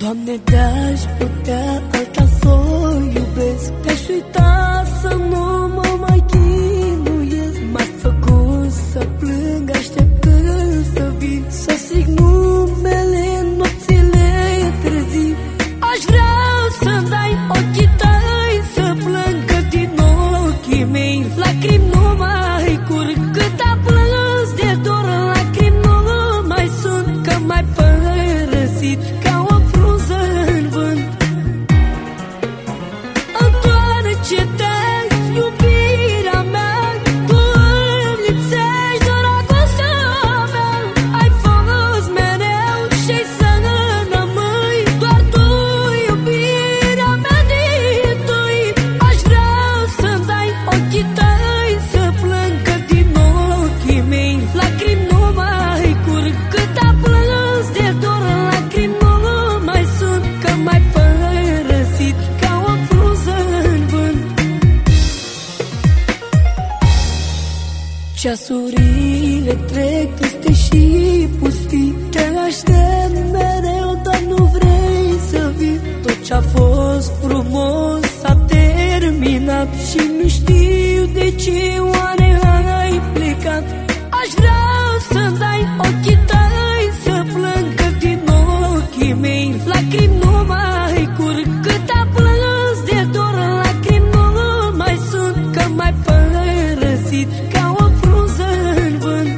Doamne, te-aș putea alta să o iubesc, te-aș uita să nu mă mai chinuiesc. M-ai făcut să plâng așteptând să vii, să zic numele în nopțile târzii. Aș vrea să-mi dai ochii tăi să plâng, că din ochii mei lacrimi nu mai curg. Cât am plâns de dor, lacrimi nu mai sunt, că m-ai părăsit ca o frunză în vânt. Întoarce-te, iubirea mea, tu îmi lipsești dragostea mea. Ai fost mereu și-ai să rămâi doar tu, iubirea mea dintâi. Aș vrea să-mi dai ochii tăi să plâng, că din ochii mei lacrimi nu mai curg. Cât am plâns de dor, lacrimi nu mai sunt, că m-ai părăsit ca o frunză în vânt. Ceasurile trec triste și pustii, te aștept mereu, dar nu vrei să vii. Tot ce-a fost frumos s-a terminat și nu știu de ce oare ai plecat. Aș vrea să-mi dai ochii tăi să plâng, că din ochii mei lacrimi nu mai curg. Cât am plâns de dor, lacrimi nu mai sunt, că m-ai părăsit ca o frunză în vânt.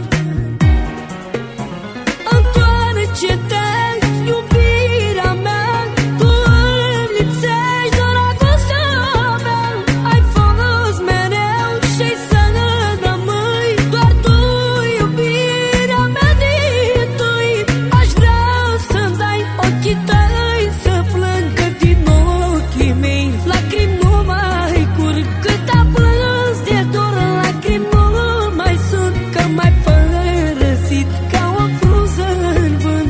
Întoarce-te, iubirea mea, tu îmi lipsești dragostea mea. Ai fost mereu și-ai să rămâi doar tu, iubirea mea dintâi. Aș vrea să-mi dai ochii tăi să plâng, că din ochii mei lacrimi nu mai curg. Cât am plâns de dor, lacrimi nu mai sunt, că m-ai părăsit ca o frunză în vânt.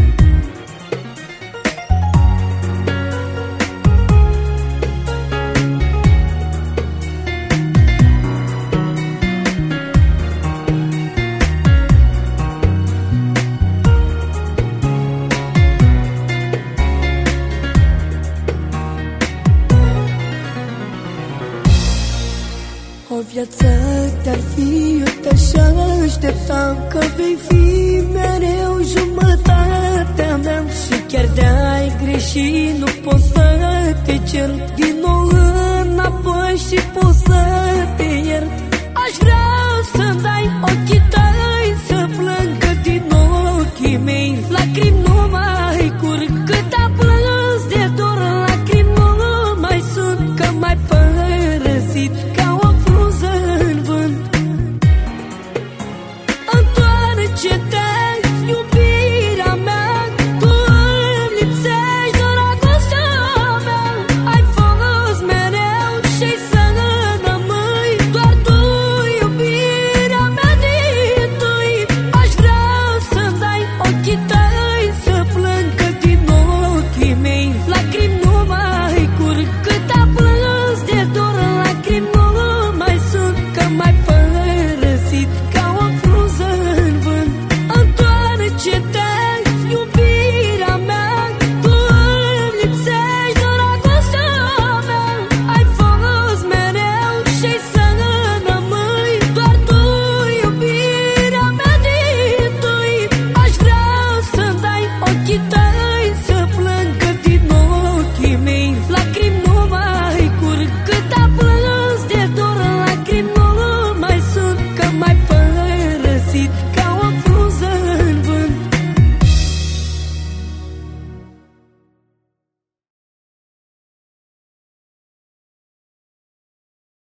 O viață te-ar fi, eu te-aș aștepta, că vei fi mereu jumătatea mea. Și chiar de-ai greșit, nu pot să te cer din nou înapoi și pot să